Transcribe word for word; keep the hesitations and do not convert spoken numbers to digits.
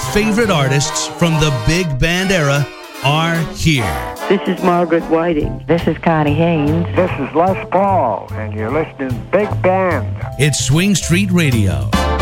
favorite artists from the big band era are here. This is Margaret Whiting. This is Connie Haynes. This is Les Paul, and you're listening to Big Band. It's Swing Street Radio.